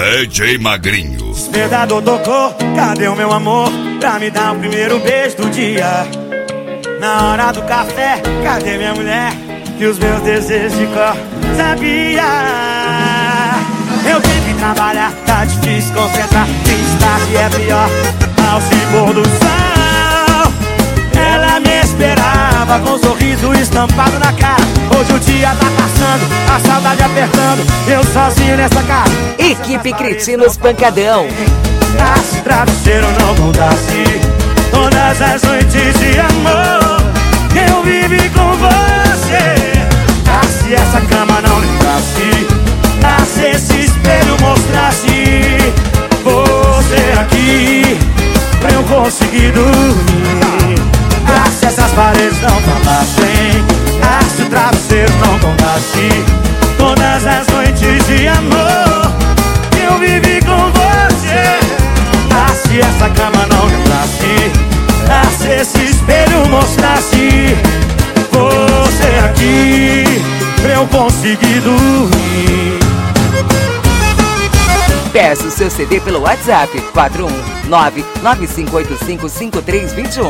DJ Magrinho. Despertador tocou, cadê o meu amor? Pra me dar o primeiro beijo do dia. Na hora do café, cadê minha mulher? Que os meus desejos de cor sabia. Eu tenho que trabalhar, tá difícil concentrar. Tristeza é pior, ao se pôr do sol. Ela me esperava com um sorriso estampado na cara. Hoje o dia tá passando, a saudade apertando, eu sozinho nessa casa. Equipe Cretinos Pancadão. Se travesseiro não contasse todas as noites de amor que eu vivi com você. Se essa cama não lembrasse, se esse espelho mostrasse você aqui pra eu conseguir dormir. Se essas paredes não falassem, se o travesseiro não contasse todas as noites de amor que eu vivi com você. Se essa cama não lembrasse, se esse espelho mostrasse você aqui pra eu conseguir dormir. Peça o seu CD pelo WhatsApp 419-9585-5321.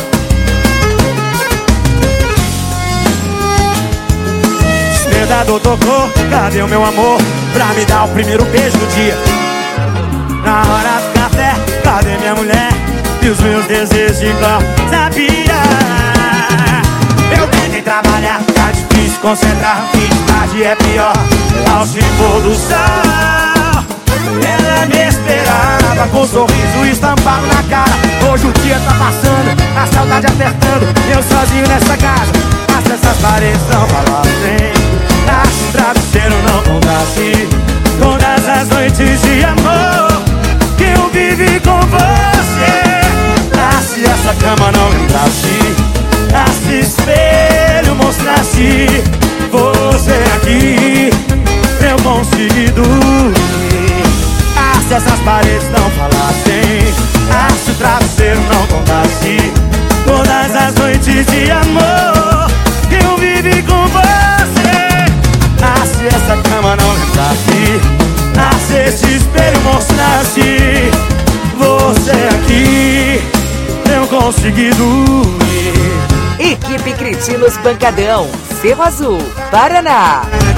Despertador tocou, cadê o meu amor? Pra me dar o primeiro beijo do dia. Na hora do café, cadê minha mulher? E os meus desejos de cor sabia. Eu tentei trabalhar, tá difícil concentrar. Fim de tarde é pior, ao se pôr do sol. Ela me esperava com um sorriso estampado na cara. Hoje o dia tá passando, a saudade apertando, eu sozinho nessa casa. Se essas paredes não falassem, se o travesseiro não contasse todas as noites de amor que eu vivi com você. Se essa cama não lembrasse, se espelho mostrasse você aqui pra eu conseguir dormir. Se essas paredes não falassem, se o travesseiro não contasse todas as noites de amor que eu vivi com você. Se essa cama não lembrasse, se esse espelho mostrasse você aqui pra eu conseguir dormir. Equipe Cretinos Pancadão, Cerro Azul, Paraná.